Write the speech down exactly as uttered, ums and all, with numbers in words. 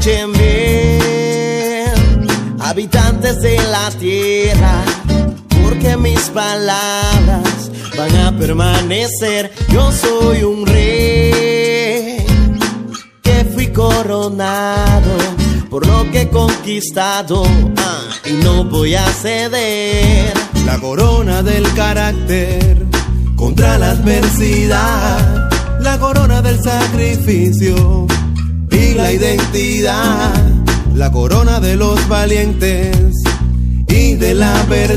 escuchen bien, habitantes de la tierra, porque mis palabras van a permanecer. Yo soy un rey que fui coronado por lo que he conquistado, ah, y no voy a ceder. La corona del carácter contra la adversidad, la corona del sacrificio y la identidad, la corona de los valientes y de la verdad.